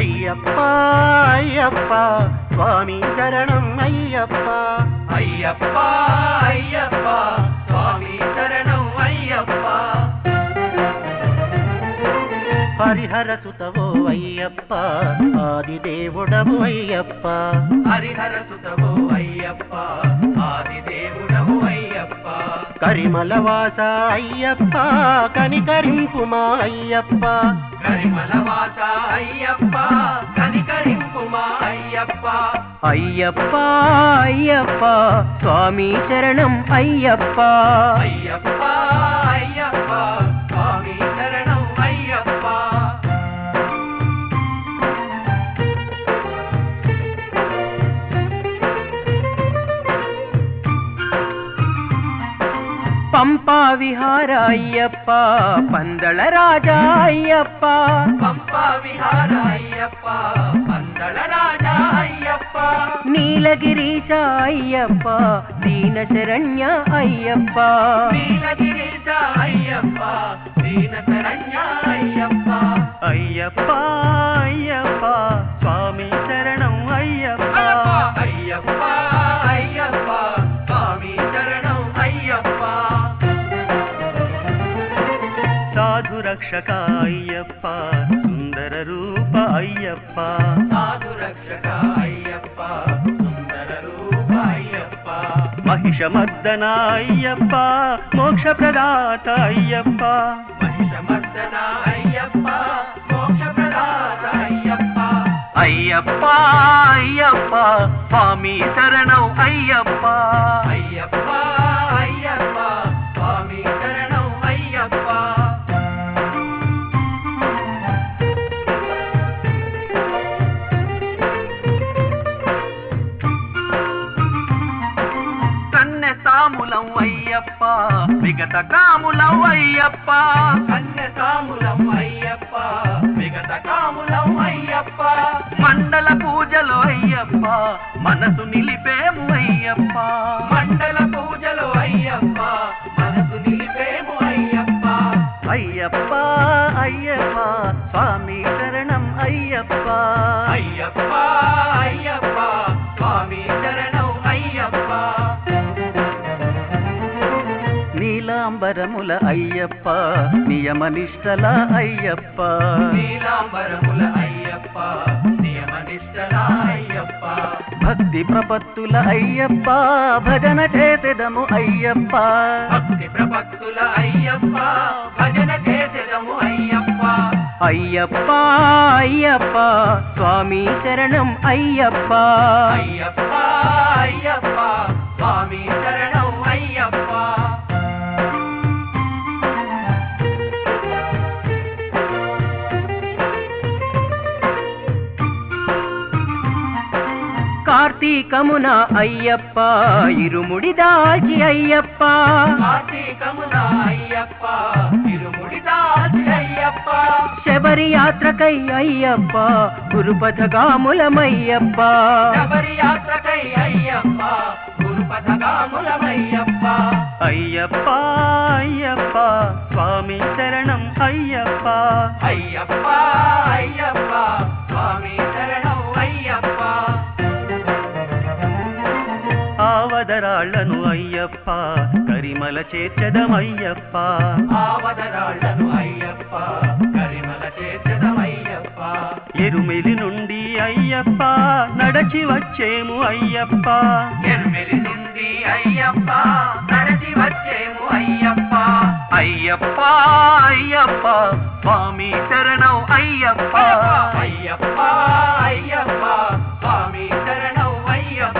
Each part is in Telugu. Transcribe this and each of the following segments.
అయ్యప్ప అయ్యప్ప స్వామి శరణం అయ్యప్ప అయ్యప్ప అయ్యప్ప స్వామి శరణం అయ్యప్ప హరిహర సుతవో అయ్యప్ప ఆదిదేవుడవు అయ్యప్ప హరిహర సుతవో అయ్యప్ప ఆదిదేవుడవు అయ్యప్ప కరిమలవాస అయ్యప్ప కనికరింపుమా అయ్యప్ప కరిమలవాస అయ్యప్ప కనికరింపుమా అయ్యప్ప అయ్యప్ప అయ్యప్ప స్వామి శరణం అయ్యప్ప అయ్యప్ప అయ్యప్ప స్వామి శరణం అయ్యప్ప పంపా విహార అయ్యప్ప పందళ రాజా అయ్యప్ప పంపా విహార అయ్యప్ప పందళ రాజా అయ్యప్ప నీలగిరీశ అయ్యప్ప దీన శరణ్య అయ్యప్ప నీలగిరీశ అయ్యప్ప దీన శరణ్య అయ్యప్ప అయ్యప్ప అయ్యప్ప స్వామి శరణం అయ్యప్ప అయ్యప్ప అయ్యప్ప స్వామి శరణం అయ్యప్ప సాధు రక్షక అయ్యప్ప సుందర రూప అయ్యప్ప సాధు రక్షక అయ్యప్ప సుందర రూప అయ్యప్ప మహిషమర్దన అయ్యప్ప మోక్ష ప్రదాత అయ్యప్ప మహిషమర్దన అయ్యప్ప మోక్ష ప్రదాత అయ్యప్ప అయ్యప్ప అయ్యప్ప స్వామి శరణం అయ్యప్ప అయ్యప్ప అయ్యప్ప స్వామి శరణం అయ్యప్ప కన్నెతాములం అయ్యప్ప విగత కాములం అయ్యప్ప కన్యకాములం అయ్యప్ప విగత కాములం అయ్యప్ప మండల పూజలు అయ్యప్ప మనసు నిలిపేము అయ్యప్ప మండల పూజలు అయ్యప్ప మనసు నిలిపేము అయ్యప్ప అయ్యప్ప అయ్యప్ప స్వామి శరణం అయ్యప్ప అయ్యప్ప అయ్యప్ప స్వామి శరణం అయ్యప్ప నీలాంబరముల అయ్యప్ప నియమనిష్టల అయ్యప్ప నీలాంబరముల అయ్యప్ప నియమనిష్టల అయ్యప్ప భక్తి ప్రపత్తుల అయ్యప్ప భజన చేసెదము అయ్యప్ప భక్తి ప్రపత్తుల అయ్యప్ప భజన చేసెదము అయ్యప్ప అయ్యప్ప అయ్యప్ప స్వామి శరణం అయ్యప్ప అయ్యప్ప అయ్యప్ప స్వామి శరణం అయ్యప్ప కార్తీకమున అయ్యప్ప ఇరుముడి దాల్చి అయ్యప్ప కార్తీకమున అయ్యప్ప తిరుముడి దాచి అయ్యప్ప శబరి యాత్రకై అయ్యప్ప గురుపథగాములమయ్యప్ప శబరి యాత్రకై అయ్యప్ప గురుపథగాములమయ్యప్ప అయ్యప్ప అయ్యప్ప స్వామి శరణం అయ్యప్ప అయ్యప్ప అయ్యప్ప స్వామి శరణం అయ్యప్ప ఆవదరాళ్లను అయ్యప్ప కరిమల చేర్చదమయ్యప్ప ఆవదరాళ్లను అయ్యప్ప కరిమల చేర్చదమయ్యప్ప ఎరుమెలి నుండి అయ్యప్ప నడచి వచ్చేము అయ్యప్ప ఎరుమెలి నుండి అయ్యప్ప నడచి వచ్చేము అయ్యప్ప అయ్యప్ప అయ్యప్ప స్వామి శరణం అయ్యప్ప అయ్యప్ప అయ్యప్ప స్వామి శరణం అయ్యప్ప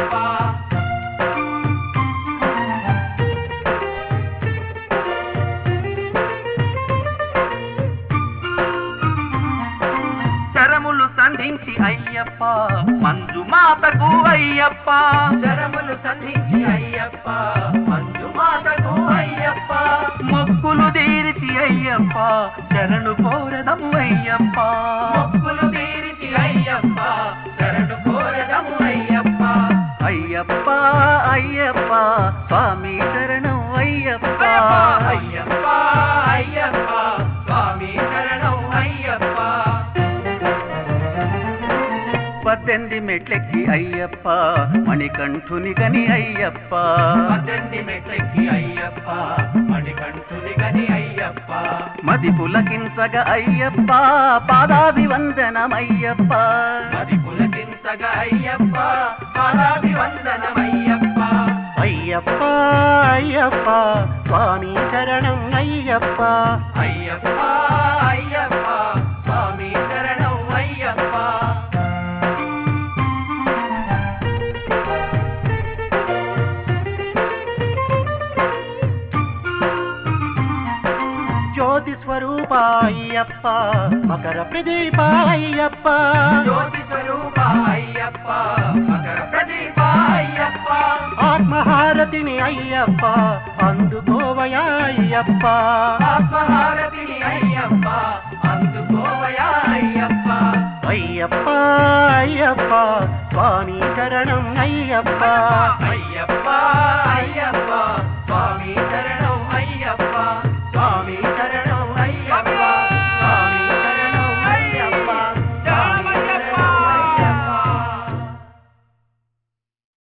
శరములు సంధించి అయ్యప్ప మంజు మాతకు అయ్యప్ప శరములు సంధించి అయ్యప్ప మంజు మాతకు అయ్యప్ప మొక్కులు తీరిచి అయ్యప్ప శరణు కోరదము అయ్యప్ప మొక్కులు తీరిచి అయ్యప్ప శరణు కోరదము అయ్యప్ప అయ్యప్ప అయ్యప్ప స్వామి శరణం అయ్యప్ప అయ్యప్ప అయ్యప్ప స్వామి శరణం అయ్యప్ప 18 మెట్లెక్కి అయ్యప్ప మణికంఠుని గని అయ్యప్ప 18 మెట్లెక్కి అయ్యప్ప మణికంఠుని గని అయ్యప్ప మది పులకించగా అయ్యప్ప పాదాభివందనమయ్యప్ప మది పులకించగా అయ్యప్ప పాదాభివందనమయ్యప్ప అయ్యప్ప అయ్యప్ప స్వామి శరణం అయ్యప్ప అయ్యప్ప అయ్యప్ప స్వామి శరణం అయ్యప్ప జ్యోతి స్వరూప అయ్యప్ప మకర ప్రదీప అయ్యప్ప జ్యోతి స్వరూప అయ్యప్ప మకర ప్రదీప అయ్యప్ప ఆత్మహారతిని అయ్యప్ప అందుకోవయా అయ్యప్ప ఆత్మహారతిని అయ్యప్ప అందుకోవయా అయ్యప్ప అయ్యప్ప అయ్యప్ప స్వామి శరణం అయ్యప్ప అయ్యప్ప అయ్యప్ప స్వామి శరణం